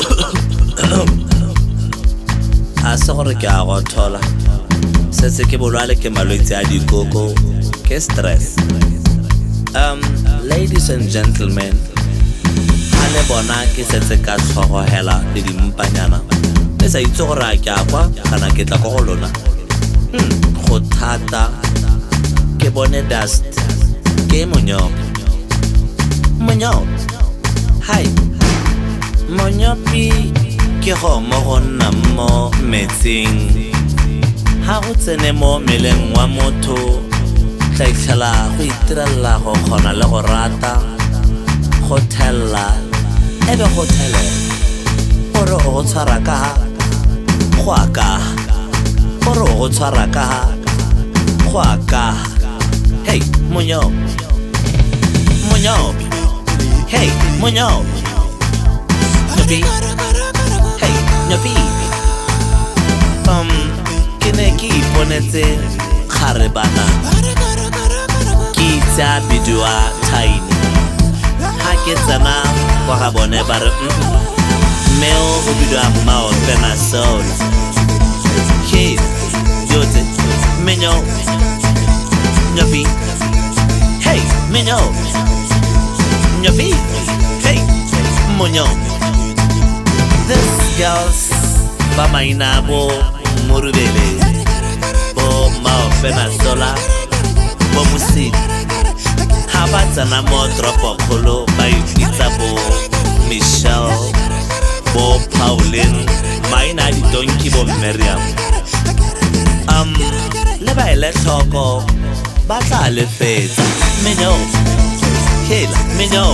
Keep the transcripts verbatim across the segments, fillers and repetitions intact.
a se gore ke a go thola se se ke bolwale ke malwetse a dikoko ke stress. Um, ladies and gentlemen, ha le bona ke setse ka tshogogela le dimpanyana le sa itse gore a ke a kwa kana ke tla go lona. Hmm, go thata ke bone dust ke monyopi monyopi hi monyopi ke go mo go nna mo metsing ha go tsene mo meleng wa motho tla itlhela go itirela go kgona le go rata go thella ebe go thele gore o go tshwara ka go aka gore o go tshwara ka go aka. Hey monyopi monyopi hey monyopi nyopi hey nyopi um kene ki iponetse khare bana ki tsa bidua tiny ha ke tsana kwa ga bone ba re meo go bidua mao pena soul ke yote menyo nyopi hey menyo nyopi hey monyo. This girls ba maina bo morubele bo mao pena sola bo musi ha ba tsana mo dropo kholo ba itsa bo Michelle bo Pauline maina di donki bo Miriam um le ba ele tlhoko ba tla le fetsa menyo hela menyo.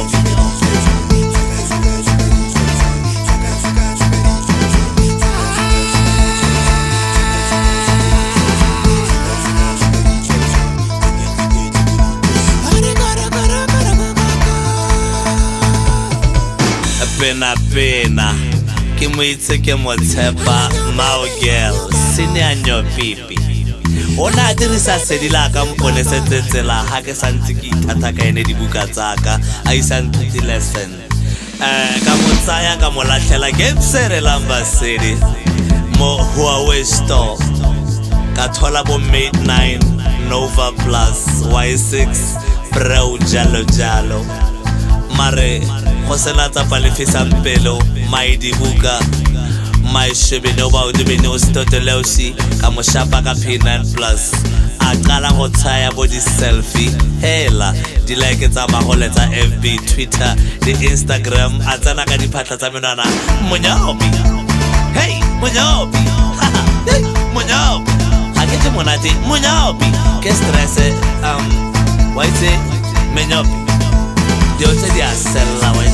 Pena pena ke mo itse ke mo tshepa mao girl senior nyopipi ona dirisa sedila ka mpone setsetsela ha ke santse ke ithata ka ene dibuka tsaka a isantse di lesson eh ka mo tsaya ka mo latlhela ke tsere lamba city mo Huawei store ka thola bo Mate nine Nova Plus Y six Pro jalo jalo mare go sena tsa palefisa mpelo mai dibuka mai shebeno ba o dibene o stoteleusi ka mo shapa ka P nine Plus a qala go tsaya bo di selfie hela di like tsa magoletsa F B Twitter di Instagram a tsana ka diphatla tsa menwana monyopi hey monyopi hey monyopi ha ke tse monate monyopi ke stress um why say monyopi yo te di hacerla wey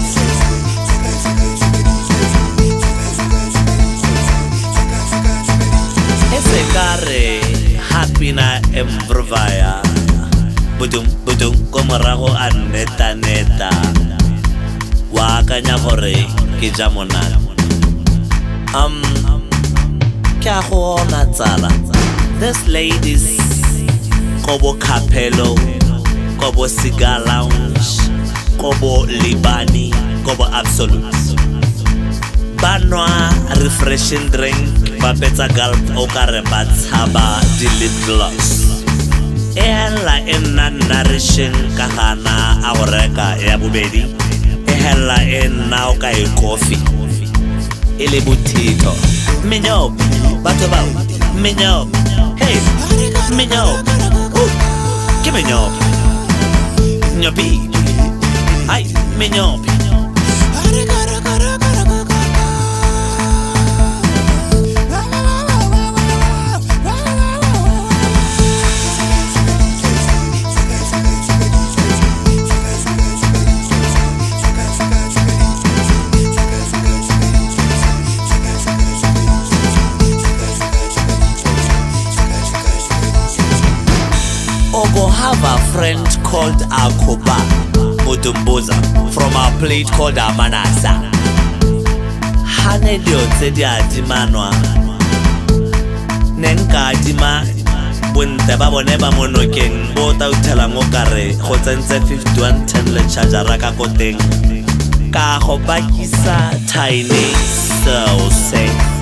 ese kare happy na embrovaya budum budum como rago a neta neta wa kanya gore ke ja monana um kya go na tsala this ladies kobo capello kobo cigar lounge kobo libani kobo absolute banwa refreshing drink ba betsa gulp o kare ba tshaba di lip gloss ela enna nourishing ka gana a go reka ya bobedi ela enna o ka e coffee ele botito menyo batho ba menyo hey menyo ke menyo nyopi ay menyo Ogo have a friend called Akoba Mutumbuza from a plate called Amanasa. Hane dio tse di adimanwa nenka adima bonte ba bone ba monokeng bo ta uthela mo kare go tsentse fifty-one ten le charger ka koteng ka go bakisa tiny so say